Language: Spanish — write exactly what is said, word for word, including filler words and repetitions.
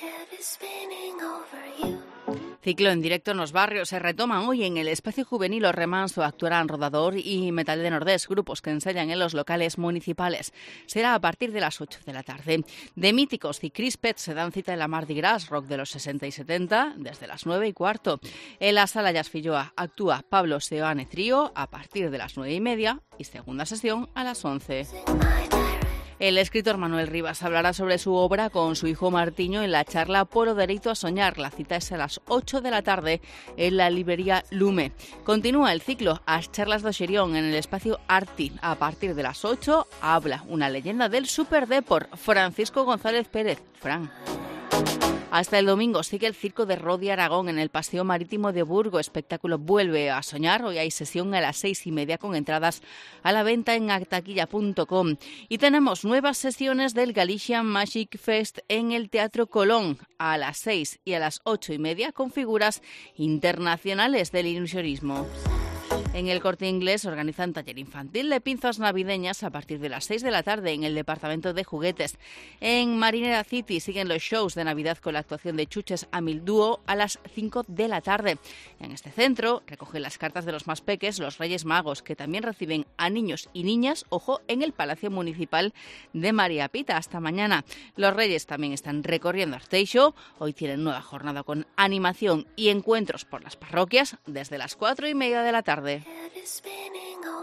Ciclo en directo en los barrios se retoman hoy en el espacio juvenil O Remanso. Actuarán Rodador y Metal de Nordés, grupos que ensayan en los locales municipales. Será a partir de las ocho de la tarde. De Míticos y Crispet se dan cita en la Mardi Gras, rock de los sesenta y setenta, desde las nueve y cuarto. En la Sala Jazz Filloa actúa Pablo Seoane Trío a partir de las nueve y media y segunda sesión a las once. El escritor Manuel Rivas hablará sobre su obra con su hijo Martiño en la charla Polo Dereito a Soñar. La cita es a las ocho de la tarde en la librería Lume. Continúa el ciclo As Charlas do Xerión en el espacio Arti. A partir de las ocho habla una leyenda del Superdeport, Francisco González Pérez, Fran. Hasta el domingo sigue el Circo de Rodi Aragón en el Paseo Marítimo de Burgo. Espectáculo Vuelve a Soñar. Hoy hay sesión a las seis y media con entradas a la venta en actaquilla punto com. Y tenemos nuevas sesiones del Galician Magic Fest en el Teatro Colón a las seis y a las ocho y media con figuras internacionales del ilusionismo. En el Corte Inglés organizan taller infantil de pinzas navideñas a partir de las seis de la tarde en el departamento de juguetes. En Marinera City siguen los shows de Navidad con la actuación de Chuches Amil Dúo a las cinco de la tarde. En este centro recogen las cartas de los más peques los Reyes Magos, que también reciben a niños y niñas, ojo, en el Palacio Municipal de María Pita. Hasta mañana. Los Reyes también están recorriendo Arteixo. Hoy tienen nueva jornada con animación y encuentros por las parroquias desde las cuatro y media de la tarde. Head is spinning